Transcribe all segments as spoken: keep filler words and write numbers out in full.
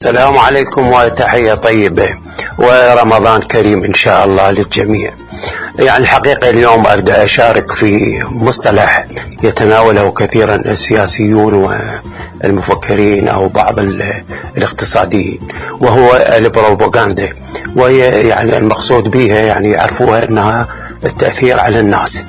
السلام عليكم وتحية طيبة ورمضان كريم إن شاء الله للجميع. يعني الحقيقة اليوم أريد أشارك في مصطلح يتناوله كثيرا السياسيون والمفكرين أو بعض الاقتصاديين، وهو البروباغندا، وهي يعني المقصود بها يعني يعرفوها أنها التأثير على الناس.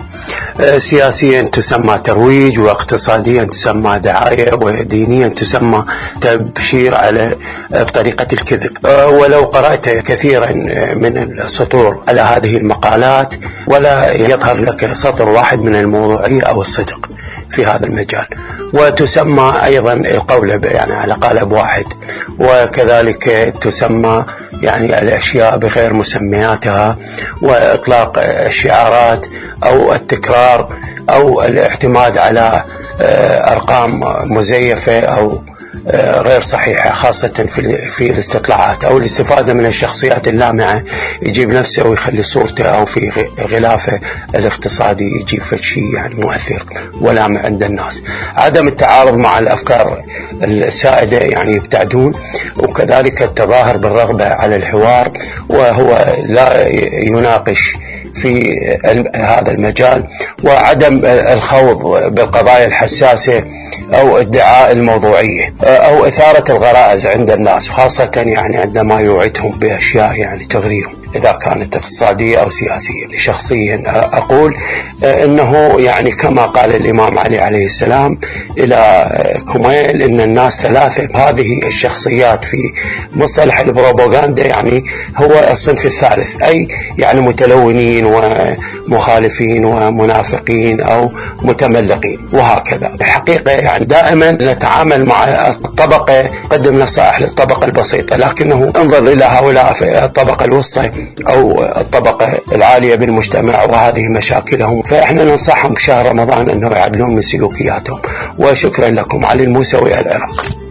سياسيا تسمى ترويج، واقتصاديا تسمى دعاية، ودينيا تسمى تبشير على بطريقة الكذب. ولو قرأت كثيرا من السطور على هذه المقالات ولا يظهر لك سطر واحد من الموضوعية أو الصدق في هذا المجال. وتسمى أيضا القولة يعني على قالب واحد، وكذلك تسمى يعني الأشياء بغير مسمياتها، وإطلاق الشعارات أو التكرار أو الاعتماد على أرقام مزيفة أو غير صحيحة، خاصة في في الاستطلاعات، أو الاستفادة من الشخصيات اللامعة يجيب نفسه ويخلي صورته، أو في غلافه الاقتصادي يجيب شيء يعني مؤثر ولامع عند الناس. عدم التعارض مع الأفكار السائدة يعني يبتعدون، وكذلك التظاهر بالرغبة على الحوار، وهو لا يناقش في هذا المجال، وعدم الخوض بالقضايا الحساسة أو ادعاء الموضوعية أو إثارة الغرائز عند الناس، خاصة يعني عندما يوعدهم بأشياء يعني تغريهم إذا كانت اقتصادية أو سياسية. شخصيا أقول إنه يعني كما قال الإمام علي عليه السلام إلى كميل إن الناس ثلاثة. هذه الشخصيات في مصطلح البروباغندا يعني هو الصنف الثالث، أي يعني متلونين ومخالفين ومنافقين أو متملقين وهكذا. الحقيقة يعني دائما نتعامل مع الطبقة، قدم نصائح للطبقة البسيطة، لكنه انظر إلى هؤلاء في الطبقة الوسطى أو الطبقة العالية بالمجتمع وهذه مشاكلهم، فإحنا ننصحهم بشهر رمضان أنه يعدلون من سلوكياتهم. وشكرا لكم. علي الموسوي، العراق.